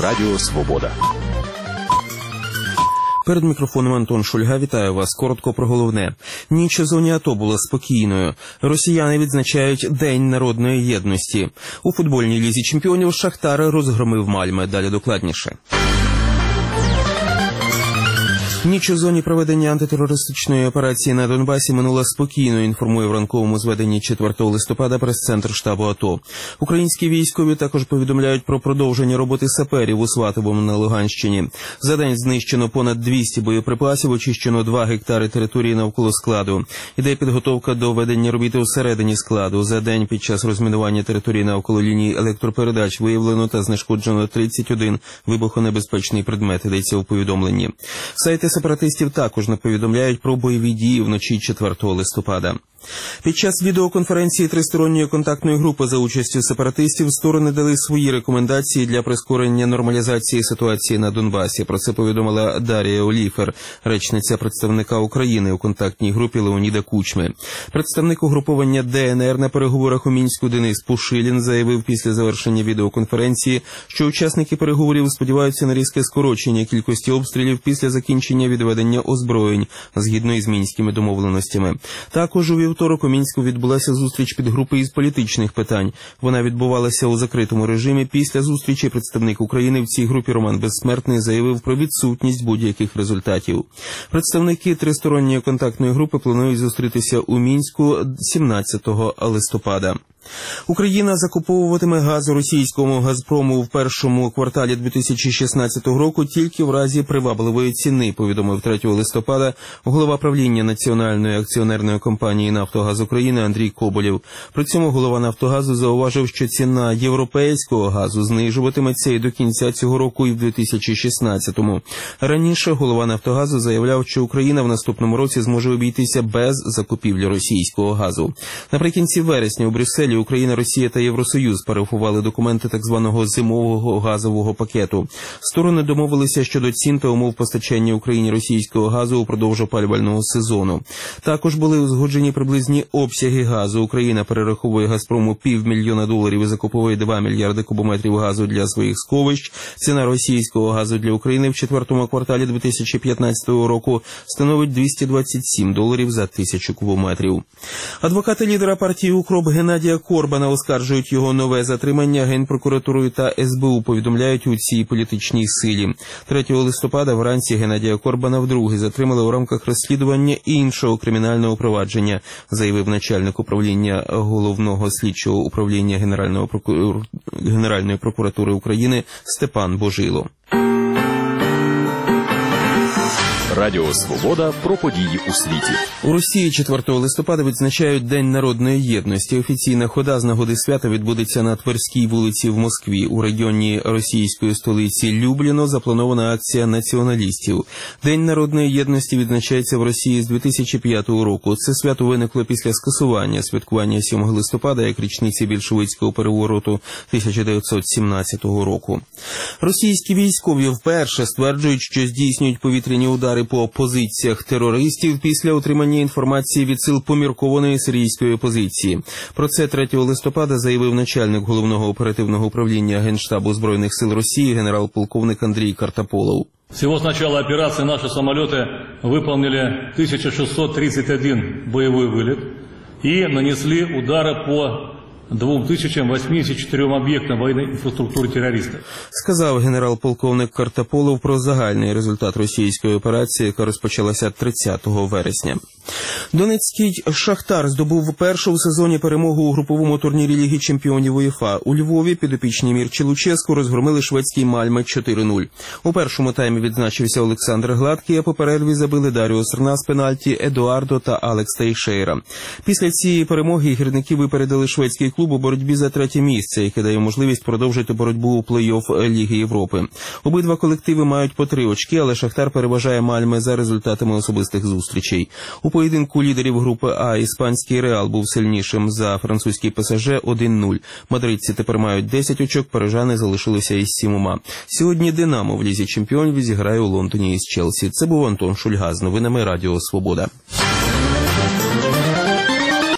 Радіо Свобода. Перед мікрофоном Антон Шульга. Вітаю вас. Коротко про головне. Ніч у зоні АТО була спокійною. Росіяни відзначають День народної єдності. У футбольній лізі чемпіонів Шахтар розгромив Мальме. Далі докладніше. Ніч у зоні проведення антитерористичної операції на Донбасі минула спокійно, інформує в ранковому зведенні 4 листопада прес-центр штабу АТО. Українські військові також повідомляють про продовження роботи саперів у Сватовому на Луганщині. За день знищено понад 200 боєприпасів, очищено 2 гектари території навколо складу. Іде підготовка до ведення робіт усередині складу. За день під час розмінування території навколо лінії електропередач виявлено та знешкоджено 31 вибухонебезпечний предмет, йдеться у повідомленні. Сайти сепаратистів також не повідомляють про бойові дії вночі 4 листопада. Під час відеоконференції тристоронньої контактної групи за участю сепаратистів сторони дали свої рекомендації для прискорення нормалізації ситуації на Донбасі. Про це повідомила Дар'я Оліфер, речниця представника України у контактній групі Леоніда Кучми. Представник угруповання ДНР на переговорах у Мінську Денис Пушилін заявив після завершення відеоконференції, що учасники переговорів сподіваються на різке скорочення кількості обстрілів після закінчення відведення озброєнь, згідно із мінськими домовленостями. Також у вівторок у Мінську відбулася зустріч підгрупи із політичних питань. Вона відбувалася у закритому режимі. Після зустрічі представник України в цій групі Роман Безсмертний заявив про відсутність будь-яких результатів. Представники тристоронньої контактної групи планують зустрітися у Мінську 17 листопада. Україна закуповуватиме газ російському «Газпрому» в першому кварталі 2016 року тільки в разі привабливої ціни, повідомив 3 листопада голова правління Національної акціонерної компанії «Нафтогаз України» Андрій Коболєв. При цьому голова «Нафтогазу» зауважив, що ціна європейського газу знижуватиметься і до кінця цього року, і в 2016-му. Раніше голова «Нафтогазу» заявляв, що Україна в наступному році зможе обійтися без закупівлі російського газу. Наприкінці вересня у Брюсселі Україна, Росія та Євросоюз парафували документи так званого зимового газового пакету. Сторони домовилися щодо цін та умов постачання Україні російського газу упродовж опалювального сезону. Також були узгоджені приблизні обсяги газу. Україна перераховує «Газпрому» $500 000 і закуповує 2 мільярди кубометрів газу для своїх сховищ. Ціна російського газу для України в 4-му кварталі 2015 року становить $227 за 1000 кубометрів. Адвокати лідера партії «УКРОП» Геннадія Корбана оскаржують його нове затримання. Генпрокуратурою та СБУ повідомляють у цій політичній силі. 3 листопада вранці Геннадія Корбана вдруге затримали у рамках розслідування іншого кримінального провадження, заявив начальник управління Головного слідчого управління Генеральної прокуратури України Степан Божило. Радіо Свобода про події у світі. У Росії 4 листопада відзначають День народної єдності. Офіційна хода з нагоди свята відбудеться на Тверській вулиці в Москві. У регіоні російської столиці Любліно запланована акція націоналістів. День народної єдності відзначається в Росії з 2005 року. Це свято виникло після скасування святкування 7 листопада як річниці більшовицького перевороту 1917 року. Російські військові вперше стверджують, що здійснюють повітряні удари по позиціях терористів після отримання інформації від сил поміркованої сирійської опозиції. Про це 3 листопада заявив начальник Головного оперативного управління Генштабу Збройних сил Росії генерал-полковник Андрій Картополов. Всего с начала операции наши самолеты выполнили 1631 боевой вылет и нанесли удары по 2084 об'єктам воєнної інфраструктури терористів. Сказав генерал-полковник Картополов про загальний результат російської операції, яка розпочалася 30 вересня. Донецький «Шахтар» здобув першу в сезоні перемогу у груповому турнірі Ліги чемпіонів УЄФА. У Львові підопічні Мірчі Луческу розгромили шведський Мальме 4-0. У першому таймі відзначився Олександр Гладкий, а по перерві забили Даріо Серна з пенальті, Едуардо та Алекс Тейшейра. Після цієї перемоги гірники випередили шведський клуб у боротьбі за 3-є місце, яке дає можливість продовжити боротьбу у плей-офф Ліги Європи. Обидва колективи мають по 3 очки, але «Шахтар» переважає Мальме за результатами особистих зустрічей. У поєдинку лідерів групи А іспанський «Реал» був сильнішим за французький ПСЖ 1-0. Мадридці тепер мають 10 очок, парижани залишилися із 7. Сьогодні «Динамо» в Лізі чемпіонів зіграє у Лондоні із Челсі. Це був Антон Шульга з новинами Радіо Свобода.